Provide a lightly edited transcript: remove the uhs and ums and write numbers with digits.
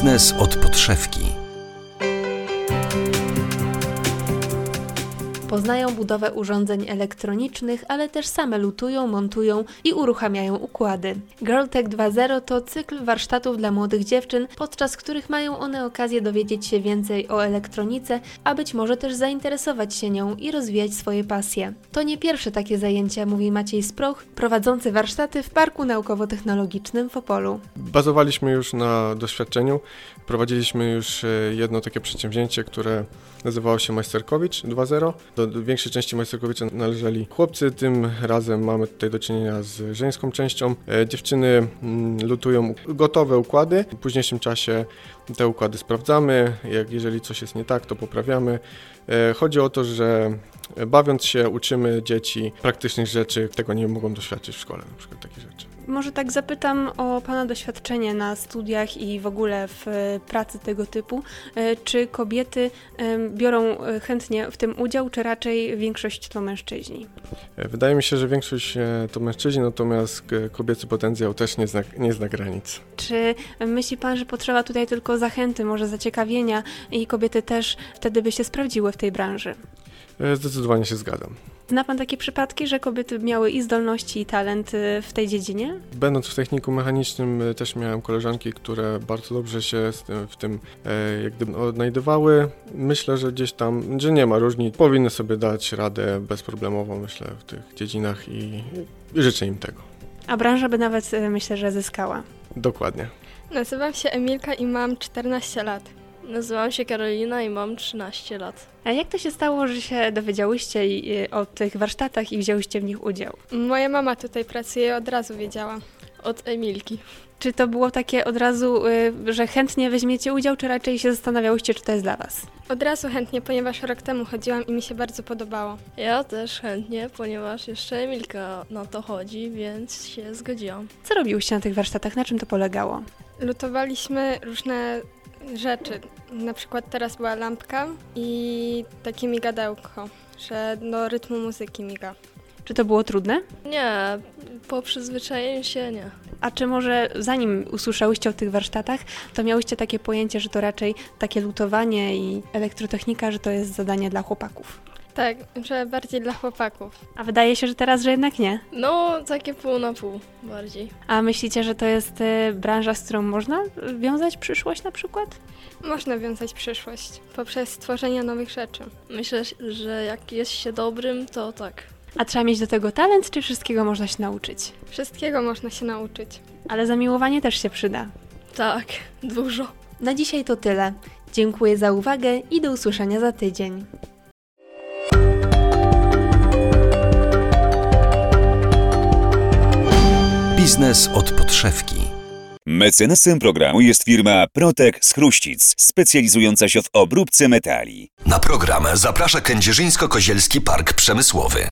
Biznes od podszewki. Poznają budowę urządzeń elektronicznych, ale też same lutują, montują i uruchamiają układy. GirlTech 2.0 to cykl warsztatów dla młodych dziewczyn, podczas których mają one okazję dowiedzieć się więcej o elektronice, a być może też zainteresować się nią i rozwijać swoje pasje. To nie pierwsze takie zajęcia, mówi Maciej Sproch, prowadzący warsztaty w Parku Naukowo-Technologicznym w Opolu. Bazowaliśmy już na doświadczeniu. Prowadziliśmy już jedno takie przedsięwzięcie, które nazywało się Majsterkowicz 2.0. Do większej części Majsterkowicza należeli chłopcy, tym razem mamy tutaj do czynienia z żeńską częścią. Dziewczyny lutują gotowe układy, w późniejszym czasie te układy sprawdzamy, jeżeli coś jest nie tak, to poprawiamy. Chodzi o to, że bawiąc się uczymy dzieci praktycznych rzeczy, tego nie mogą doświadczyć w szkole, na przykład takie rzeczy. Może tak zapytam o Pana doświadczenie na studiach i w ogóle w pracy tego typu. Czy kobiety biorą chętnie w tym udział, czy raczej większość to mężczyźni? Wydaje mi się, że większość to mężczyźni, natomiast kobiecy potencjał też nie zna granic. Czy myśli Pan, że potrzeba tutaj tylko zachęty, może zaciekawienia i kobiety też wtedy by się sprawdziły w tej branży? Zdecydowanie się zgadzam. Zna Pan takie przypadki, że kobiety miały i zdolności, i talent w tej dziedzinie? Będąc w technikum mechanicznym też miałem koleżanki, które bardzo dobrze się w tym jak gdyby odnajdywały. Myślę, że gdzieś tam, że nie ma różnic, powinny sobie dać radę bezproblemowo, myślę, w tych dziedzinach i życzę im tego. A branża by nawet, myślę, że zyskała. Dokładnie. Nazywam się Emilka i mam 14 lat. Nazywam się Karolina i mam 13 lat. A jak to się stało, że się dowiedziałyście o tych warsztatach i wzięłyście w nich udział? Moja mama tutaj pracuje i od razu wiedziała. Od Emilki. Czy to było takie od razu, że chętnie weźmiecie udział, czy raczej się zastanawiałyście, czy to jest dla Was? Od razu chętnie, ponieważ rok temu chodziłam i mi się bardzo podobało. Ja też chętnie, ponieważ jeszcze Emilka na to chodzi, więc się zgodziłam. Co robiłyście na tych warsztatach? Na czym to polegało? Lutowaliśmy różne rzeczy. Na przykład teraz była lampka i takie migadełko, że do rytmu muzyki miga. Czy to było trudne? Nie, po przyzwyczajeniu się nie. A czy może zanim usłyszałyście o tych warsztatach, to miałyście takie pojęcie, że to raczej takie lutowanie i elektrotechnika, że to jest zadanie dla chłopaków? Tak, że bardziej dla chłopaków. A wydaje się, że teraz, że jednak nie. No, takie pół na pół bardziej. A myślicie, że to jest branża, z którą można wiązać przyszłość na przykład? Można wiązać przyszłość poprzez stworzenie nowych rzeczy. Myślę, że jak jest się dobrym, to tak. A trzeba mieć do tego talent, czy wszystkiego można się nauczyć? Wszystkiego można się nauczyć. Ale zamiłowanie też się przyda. Tak, dużo. Na dzisiaj to tyle. Dziękuję za uwagę i do usłyszenia za tydzień. Biznes od podszewki. Mecenasem programu jest firma Protek z Chruścic, specjalizująca się w obróbce metali. Na program zaprasza Kędzierzyńsko-Kozielski Park Przemysłowy.